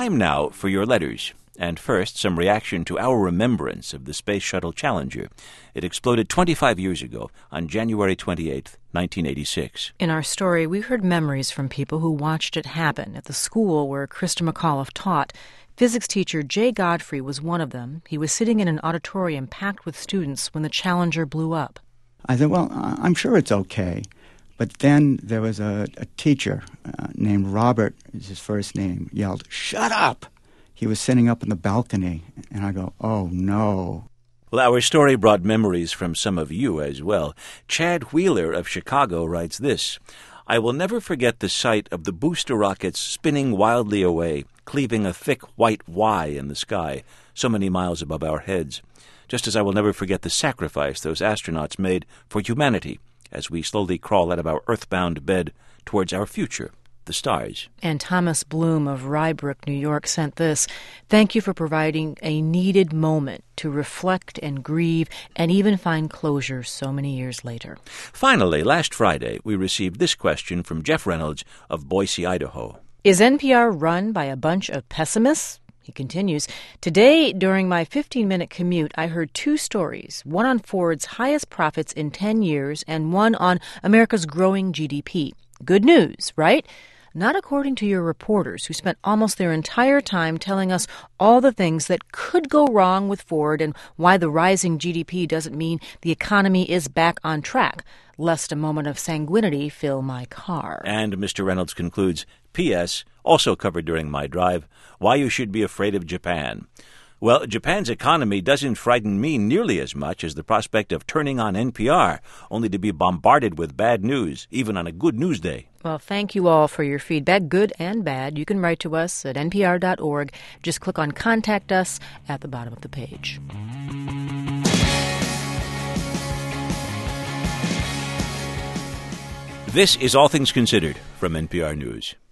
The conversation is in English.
time now for your letters. And first, some reaction to our remembrance of the Space Shuttle Challenger. It exploded 25 years ago on January 28, 1986. In our story, we heard memories from people who watched it happen at the school where Krista McAuliffe taught. Physics teacher Jay Godfrey was one of them. He was sitting in an auditorium packed with students when the Challenger blew up. I said, well, I'm sure it's okay. But then there was a teacher named Robert, is his first name, yelled, "Shut up!" He was sitting up on the balcony, and I go, oh, no. Well, our story brought memories from some of you as well. Chad Wheeler of Chicago writes this: I will never forget the sight of the booster rockets spinning wildly away, cleaving a thick white Y in the sky, so many miles above our heads. Just as I will never forget the sacrifice those astronauts made for humanity as we slowly crawl out of our earthbound bed towards our future, the stars. And Thomas Bloom of Rybrook, New York, sent this: thank you for providing a needed moment to reflect and grieve and even find closure so many years later. Finally, last Friday, we received this question from Jeff Reynolds of Boise, Idaho. Is NPR run by a bunch of pessimists? He continues, today, during my 15-minute commute, I heard two stories, one on Ford's highest profits in 10 years and one on America's growing GDP. Good news, right? Not according to your reporters, who spent almost their entire time telling us all the things that could go wrong with Ford and why the rising GDP doesn't mean the economy is back on track, lest a moment of sanguinity fill my car. And Mr. Reynolds concludes, P.S., also covered during my drive, why you should be afraid of Japan. Well, Japan's economy doesn't frighten me nearly as much as the prospect of turning on NPR, only to be bombarded with bad news, even on a good news day. Well, thank you all for your feedback, good and bad. You can write to us at npr.org. Just click on Contact Us at the bottom of the page. This is All Things Considered from NPR News.